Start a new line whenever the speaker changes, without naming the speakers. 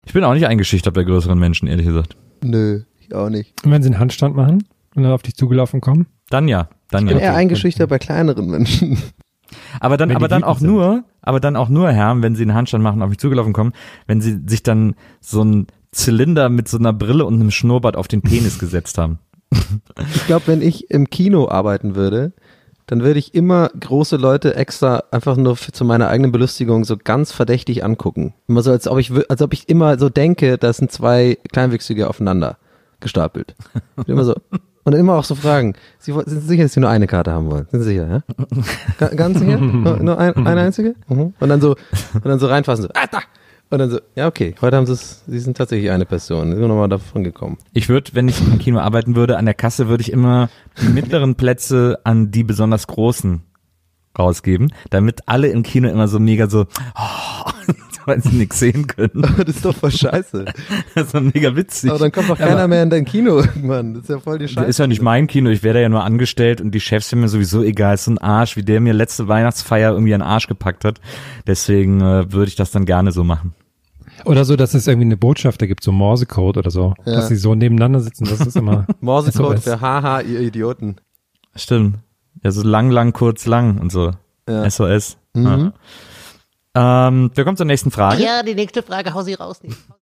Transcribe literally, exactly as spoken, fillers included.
Ich bin auch nicht eingeschüchtert bei größeren Menschen, ehrlich gesagt.
Nö, ich auch nicht.
Und wenn sie einen Handstand machen und dann auf dich zugelaufen kommen?
Dann ja, dann
Ich
ja.
bin eher eingeschüchtert bei kleineren Menschen.
Aber dann,
Wenn
aber
die
dann
wütend
auch
sind.
nur, aber dann auch nur, Herr, wenn sie einen Handstand machen und auf mich zugelaufen kommen, wenn sie sich dann so einen Zylinder mit so einer Brille und einem Schnurrbart auf den Penis gesetzt haben.
Ich glaube, wenn ich im Kino arbeiten würde, dann würde ich immer große Leute extra einfach nur für, zu meiner eigenen Belustigung so ganz verdächtig angucken. Immer so, als ob ich, als ob ich immer so denke, das sind zwei Kleinwüchsige aufeinander gestapelt. Und immer so. Und dann immer auch so fragen, Sie woll- sind Sie sicher, dass Sie nur eine Karte haben wollen? Sind Sie sicher, ja? Ga- ganz sicher? Nur, nur ein, eine einzige? Mhm. Und dann so, und dann so reinfassen, so, ah, da! Und dann so, ja, okay, heute haben Sie es, Sie sind tatsächlich eine Person, Sie sind nochmal davon gekommen.
Ich würde, wenn ich im Kino arbeiten würde, an der Kasse würde ich immer die mittleren Plätze an die besonders großen rausgeben, damit alle im Kino immer so mega so, oh, weil sie nichts sehen können.
Das ist doch voll scheiße.
Das ist doch mega witzig.
Aber dann kommt doch keiner
Aber
mehr in dein Kino irgendwann. Das ist ja voll die Scheiße.
ist ja nicht mein Kino, ich wäre da ja nur angestellt und die Chefs sind mir sowieso egal, ist so ein Arsch, wie der mir letzte Weihnachtsfeier irgendwie einen Arsch gepackt hat. Deswegen äh, würde ich das dann gerne so machen.
Oder so, dass es irgendwie eine Botschaft da gibt, so Morsecode oder so.
Ja.
Dass sie so nebeneinander sitzen, das ist immer
Morsecode
S O S.
für haha, ihr Idioten.
Stimmt. Ja, so lang, lang, kurz, lang und so.
Ja.
S O S.
Mhm.
Ja. Ähm, wir kommen zur nächsten Frage.
Ja, die nächste Frage, hau sie raus.